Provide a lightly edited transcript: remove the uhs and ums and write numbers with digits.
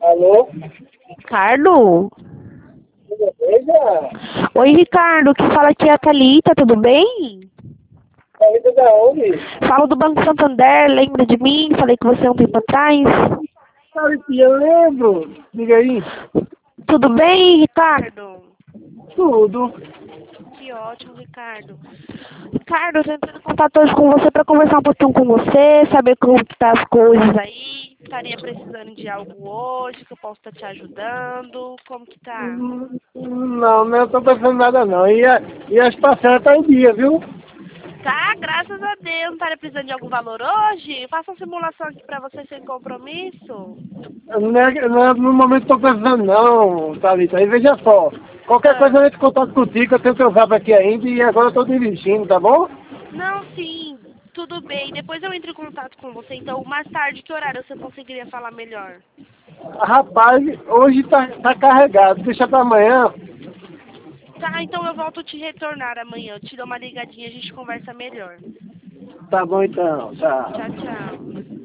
Alô? Ricardo? Veja. Oi, Ricardo, que fala aqui é a Thalita, tudo bem? Saída da onde? Falo do Banco Santander, lembra de mim? Falei com você um tempo atrás. Thalita, eu lembro. Diga aí. Tudo bem, Ricardo? Tudo. Que ótimo, Ricardo. Ricardo, eu tô entrando em contato hoje com você para conversar um pouquinho com você, saber como que tá as coisas aí. Estaria precisando de algo hoje, que eu posso estar te ajudando. Como que tá? Não tô pensando nada não. E as parcelas tá em dia, viu? Tá, graças a Deus. Não estaria precisando de algum valor hoje? Faça uma simulação aqui para você sem compromisso. No momento tô pensando não, Thalita. Aí veja só. Qualquer coisa Ah, eu entro em contato contigo, eu tenho teu zap aqui ainda e agora eu tô dirigindo, tá bom? não, sim, tudo bem. Depois eu entro em contato com você. Então, mais tarde, que horário você conseguiria falar melhor? Rapaz, hoje tá carregado. Deixa pra amanhã. Tá, então eu volto a te retornar amanhã. Eu te dou uma ligadinha e a gente conversa melhor. Tá bom então, Tchau, tchau. tchau.